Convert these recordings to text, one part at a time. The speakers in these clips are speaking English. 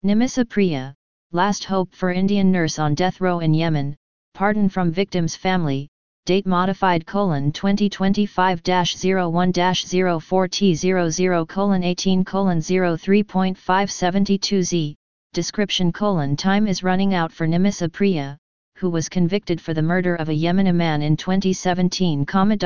Nimisa Priya, last hope for Indian nurse on death row in Yemen, pardon from victim's family, date modified : 2025-01-04T00:18:03.572Z, description : time is running out for Nimisa Priya, who was convicted for the murder of a Yemeni man in 2017.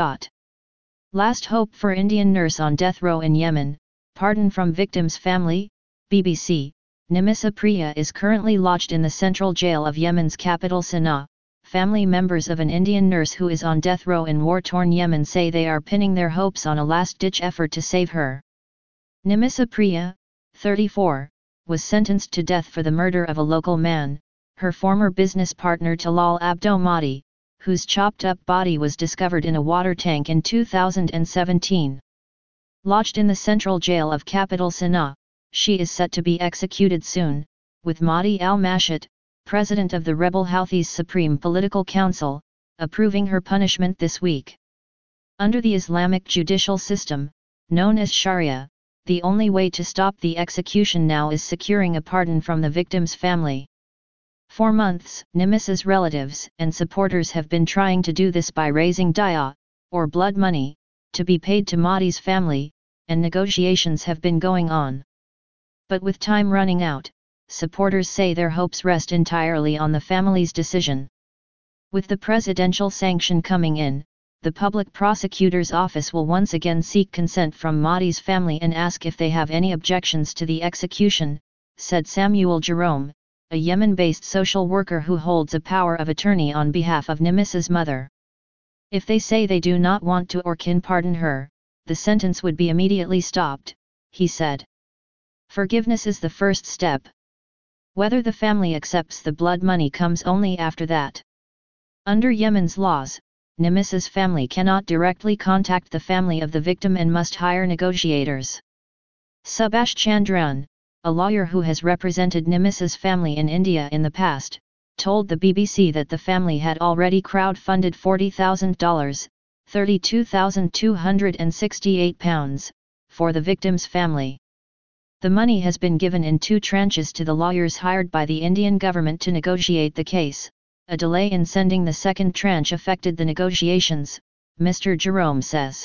Last hope for Indian nurse on death row in Yemen, pardon from victim's family, BBC. Nimisa Priya is currently lodged in the central jail of Yemen's capital Sana'a. Family members of an Indian nurse who is on death row in war-torn Yemen say they are pinning their hopes on a last-ditch effort to save her. Nimisa Priya, 34, was sentenced to death for the murder of a local man, her former business partner Talal Abdo Mahdi, whose chopped-up body was discovered in a water tank in 2017. Lodged in the central jail of capital Sana'a, she is set to be executed soon, with Mahdi al-Mashat, president of the rebel Houthis Supreme Political Council, approving her punishment this week. Under the Islamic judicial system, known as Sharia, the only way to stop the execution now is securing a pardon from the victim's family. For months, Nimisa's relatives and supporters have been trying to do this by raising diya, or blood money, to be paid to Mahdi's family, and negotiations have been going on. But with time running out, supporters say their hopes rest entirely on the family's decision. With the presidential sanction coming in, the public prosecutor's office will once again seek consent from Mahdi's family and ask if they have any objections to the execution, said Samuel Jerome, a Yemen-based social worker who holds a power of attorney on behalf of Nimisa's mother. If they say they do not want to or can pardon her, the sentence would be immediately stopped, he said. Forgiveness is the first step. Whether the family accepts the blood money comes only after that. Under Yemen's laws, Nimisa's family cannot directly contact the family of the victim and must hire negotiators. Subhash Chandran, a lawyer who has represented Nimisa's family in India in the past, told the BBC that the family had already crowd-funded $40,000, £32,268, for the victim's family. The money has been given in 2 tranches to the lawyers hired by the Indian government to negotiate the case. A delay in sending the second tranche affected the negotiations, Mr. Jerome says.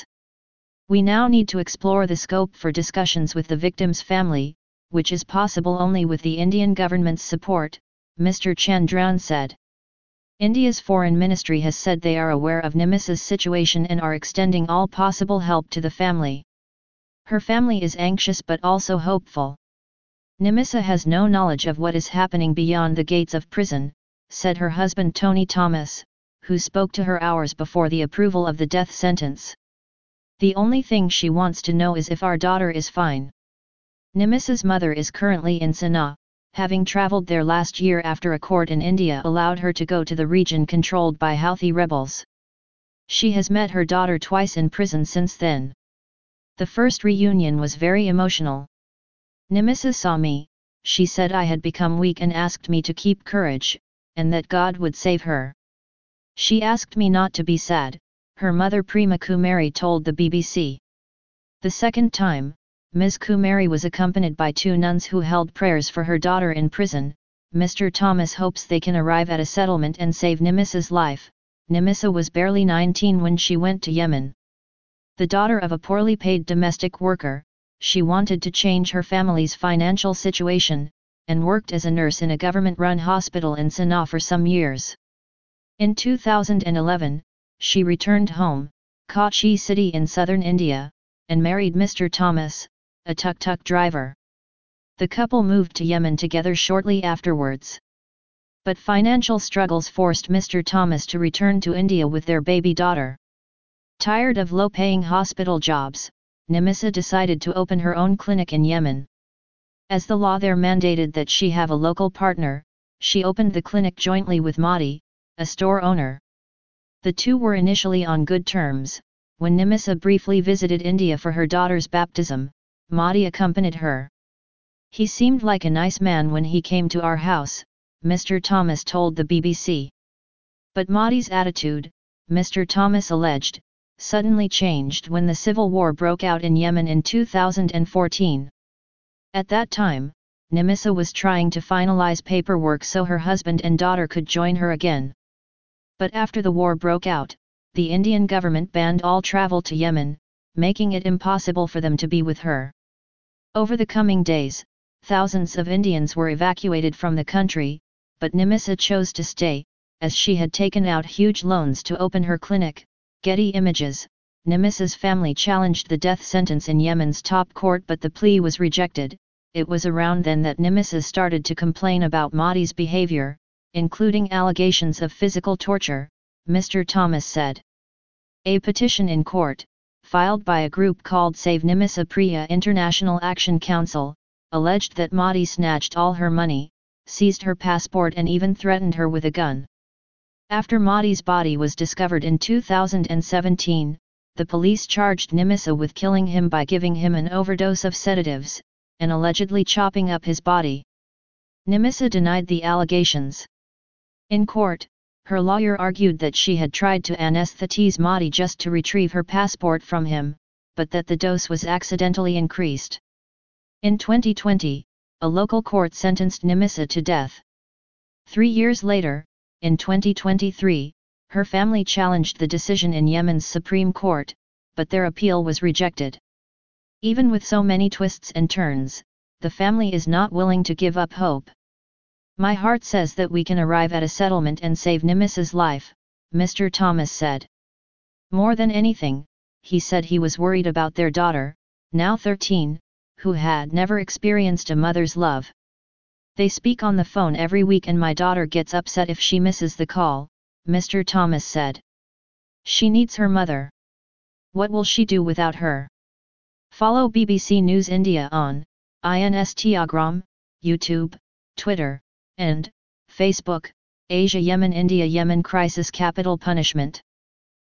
We now need to explore the scope for discussions with the victim's family, which is possible only with the Indian government's support, Mr. Chandran said. India's foreign ministry has said they are aware of Nimisa's situation and are extending all possible help to the family. Her family is anxious but also hopeful. Nimisa has no knowledge of what is happening beyond the gates of prison, said her husband Tony Thomas, who spoke to her hours before the approval of the death sentence. The only thing she wants to know is if our daughter is fine. Nimisa's mother is currently in Sana'a, having travelled there last year after a court in India allowed her to go to the region controlled by Houthi rebels. She has met her daughter twice in prison since then. The first reunion was very emotional. Nimisa saw me, she said I had become weak and asked me to keep courage, and that God would save her. She asked me not to be sad, her mother Prema Kumari told the BBC. The second time, Ms. Kumari was accompanied by 2 nuns who held prayers for her daughter in prison. Mr. Thomas hopes they can arrive at a settlement and save Nimisa's life. Nimisa was barely 19 when she went to Yemen. The daughter of a poorly paid domestic worker, she wanted to change her family's financial situation, and worked as a nurse in a government-run hospital in Sana'a for some years. In 2011, she returned home, Kochi city in southern India, and married Mr. Thomas, a tuk-tuk driver. The couple moved to Yemen together shortly afterwards. But financial struggles forced Mr. Thomas to return to India with their baby daughter. Tired of low-paying hospital jobs, Nimisa decided to open her own clinic in Yemen. As the law there mandated that she have a local partner, she opened the clinic jointly with Mahdi, a store owner. The two were initially on good terms. When Nimisa briefly visited India for her daughter's baptism, Mahdi accompanied her. He seemed like a nice man when he came to our house, Mr. Thomas told the BBC. But Mahdi's attitude, Mr. Thomas alleged, suddenly changed when the civil war broke out in Yemen in 2014. At that time, Nimissa was trying to finalize paperwork so her husband and daughter could join her again. But after the war broke out, the Indian government banned all travel to Yemen, making it impossible for them to be with her. Over the coming days, thousands of Indians were evacuated from the country, but Nimissa chose to stay, as she had taken out huge loans to open her clinic. Getty Images. Nimissa's family challenged the death sentence in Yemen's top court, but the plea was rejected. It was around then that Nimissa started to complain about Modi's behavior, including allegations of physical torture, Mr. Thomas said. A petition in court, filed by a group called Save Nimissa Priya International Action Council, alleged that Modi snatched all her money, seized her passport and even threatened her with a gun. After Modi's body was discovered in 2017, the police charged Nimissa with killing him by giving him an overdose of sedatives, and allegedly chopping up his body. Nimissa denied the allegations. In court, her lawyer argued that she had tried to anesthetize Modi just to retrieve her passport from him, but that the dose was accidentally increased. In 2020, a local court sentenced Nimissa to death. 3 years later, in 2023, her family challenged the decision in Yemen's Supreme Court, but their appeal was rejected. Even with so many twists and turns, the family is not willing to give up hope. My heart says that we can arrive at a settlement and save Nimissa's life, Mr. Thomas said. More than anything, he said he was worried about their daughter, now 13, who had never experienced a mother's love. They speak on the phone every week and my daughter gets upset if she misses the call, Mr. Thomas said. She needs her mother. What will she do without her? Follow BBC News India on Instagram, YouTube, Twitter, and Facebook. Asia Yemen India Yemen crisis capital punishment.